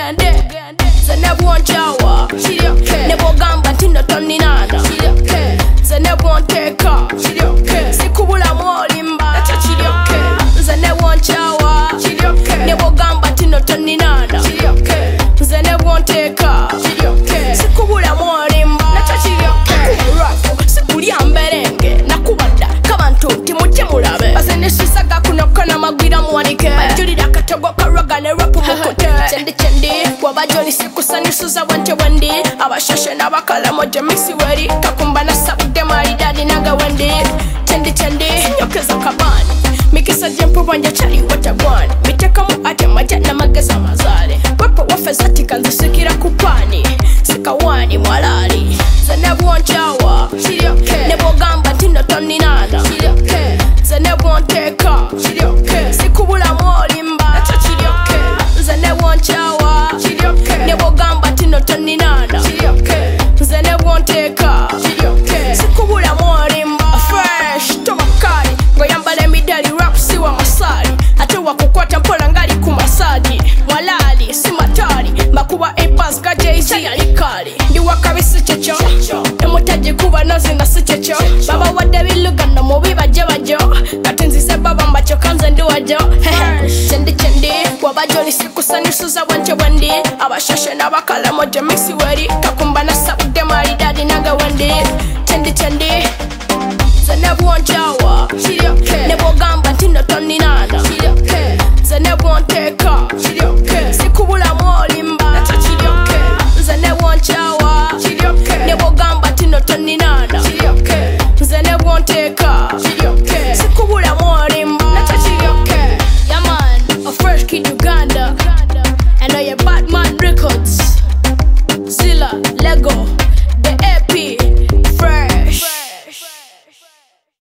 Zene bwonjawa nebwogamba nti nno toninana zene bwonteka sikubulamu olimba zene bwonjawa nebwogamba nti nno toninana zene bwonteka sikubulamu olimba sikulya mberenge nakubadda kabantu nti mutye mulabe bazenesisaga kunoka namagwira muwanike bajulira akatogo karoga ne rapu mukute cendi wabajoni sikusanyusuza wante wendi abashashe n'abakalamoje mixi weri kakumba na sabudde maridadi naga wendi cendi yokeza kabani mikisa jempu wanje chali watagwani mitekamu ate maja na mageza mazale wepo wafeza tikanzisikira kupani sikawani mwalali zene bwonjawa nebwogamba nti nno toninana zene bwonteka sikubulamu olimba zene bwonjawa nebwogamba nti nno toninana zene bwonteka sikubulamu olimba fresh tobakali ngoyambala emidali rap siwa masali ate wakukwata mpola ngali ku masaji walali simatali makuba ebas ga jz yalikali ndi wakabisi kyekyo emutaji kuba nozina si kyekyo baba wadde bilugano mubi bajje bajo kati nzize baba mbakyo kanze ndi wajo cendi wabajoni sikusanyusuza bwentyo bwendi abashashe n'abakalamoje mixi weri kakumba na sabudde maridadi naga wendi cendi zene bwonjawa nebwogamba nti nno toninana zene bwonte